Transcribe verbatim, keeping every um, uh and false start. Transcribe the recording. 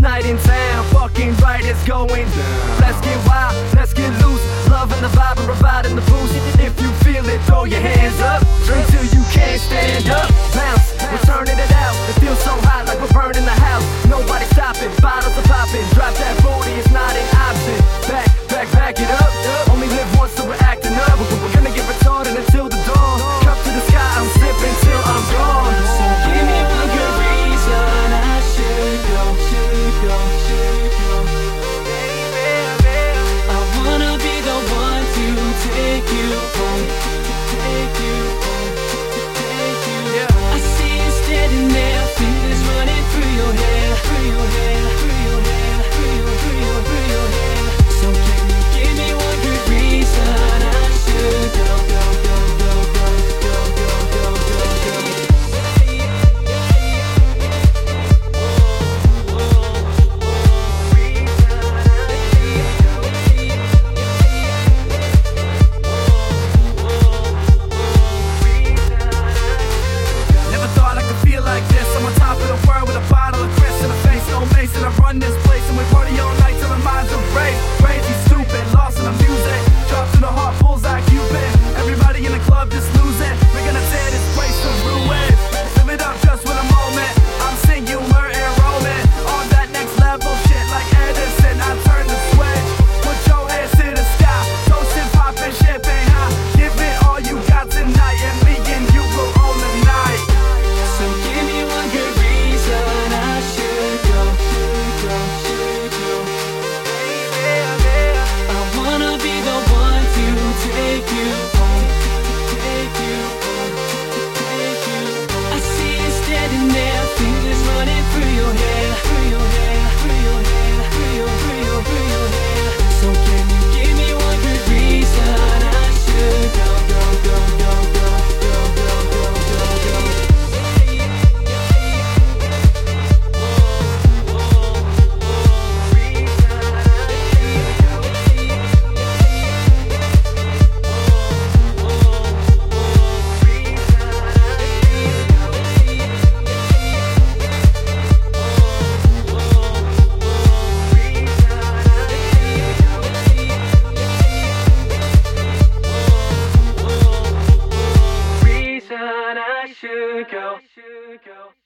night in town, fucking right, it's going down. Let's get wild, let's get loose, loving the vibe and providing the boost. If you feel it, throw your hands up, drink till you can't stand up. Bounce, we're turning it out, it feels so hot like we're burning the house. Nobody stopping, bottles are popping, drop that booty, it's not an option. Back, back, back it up, only live once so we're acting up. We're gonna get retarded until the dawn, cup to the sky, I'm sipping till I'm gone. So give me one good reason I should go, should go, should go. I wanna be the one to take you home, take you home, take you. I see you standing there, fingers running through your hair, through your hair, through your hair, through your, through your, through your hair. So can you give me one good reason I should go, go, go, go, go, go, go, go, go, go. Never thought I could feel like this. I'm on top of the world with a bottle of Chris in the face, no mace, and I run this place and we party all night till our minds are raised. Crazy, stupid, lost in the music, drop to the heart, bullseye, Cupid. Everybody in the club just losing. We're gonna tear this place to ruins. Live it up just for the moment. I'm singular and rolling on that next level shit like Edison. I turn the switch. Put your hands to the sky, toasting, popping, champagne high. Give it all you got tonight, and me and you will own the night. So give me one good reason I should go, should go, should go. I wanna be the one to take you home, take you home, take you. I see you standing there, fingers running through your hair, through your hair, through your hair, through your, through your, through your hair. So can you give me one good reason I should go, go, go, go, go, go, go, go, go, go. Reason I should go.